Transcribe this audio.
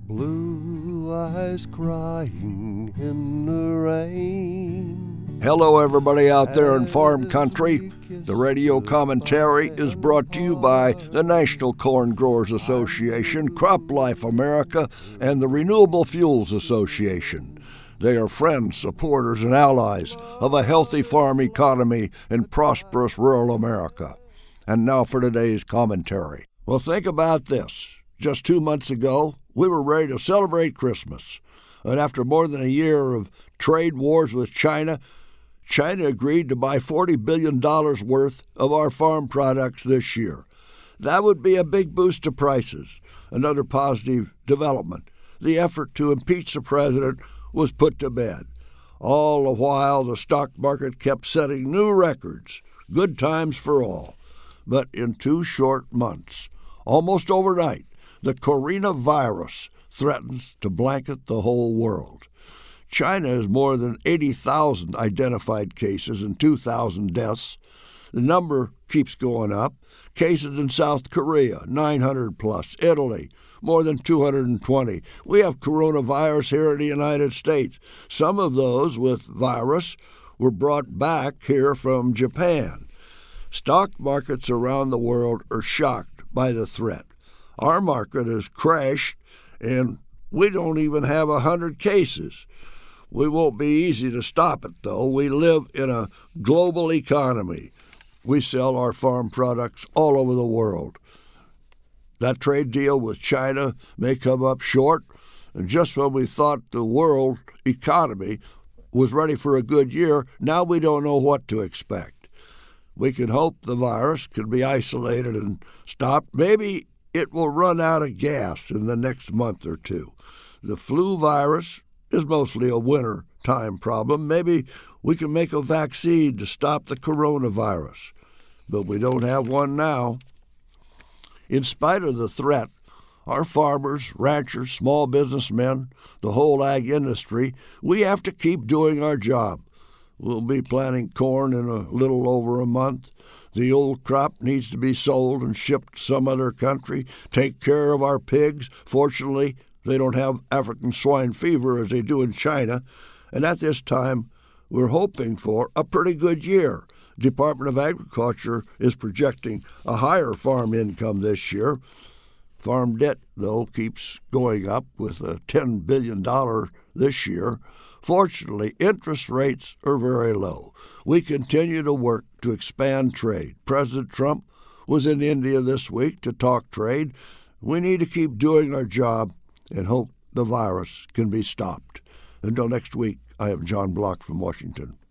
Blue eyes crying in the rain. Hello, everybody out there in farm country. The radio commentary is brought to you by the National Corn Growers Association, CropLife America, and the Renewable Fuels Association. They are friends, supporters, and allies of a healthy farm economy in prosperous rural America. And now for today's commentary. Well, think about this. Just 2 months ago, we were ready to celebrate Christmas. And after more than a year of trade wars with China agreed to buy $40 billion worth of our farm products this year. That would be a big boost to prices. Another positive development. The effort to impeach the president was put to bed. All the while, the stock market kept setting new records. Good times for all. But in 2 short months, almost overnight, the coronavirus threatens to blanket the whole world. China has more than 80,000 identified cases and 2,000 deaths. The number keeps going up. Cases in South Korea, 900 plus. Italy, more than 220. We have coronavirus here in the United States. Some of those with virus were brought back here from Japan. Stock markets around the world are shocked by the threat. Our market has crashed, and we don't even have 100 cases. We won't be easy to stop it, though. We live in a global economy. We sell our farm products all over the world. That trade deal with China may come up short, and just when we thought the world economy was ready for a good year, now we don't know what to expect. We can hope the virus can be isolated and stopped. Maybe it will run out of gas in the next month or two. The flu virus is mostly a winter time problem. Maybe we can make a vaccine to stop the coronavirus, but we don't have one now. In spite of the threat, our farmers, ranchers, small businessmen, the whole ag industry, we have to keep doing our job. We'll be planting corn in a little over a month. The old crop needs to be sold and shipped to some other country. Take care of our pigs. Fortunately, they don't have African swine fever as they do in China. And at this time, we're hoping for a pretty good year. Department of Agriculture is projecting a higher farm income this year. Farm debt, though, keeps going up with a $10 billion this year. Fortunately, interest rates are very low. We continue to work to expand trade. President Trump was in India this week to talk trade. We need to keep doing our job and hope the virus can be stopped. Until next week, I am John Block from Washington.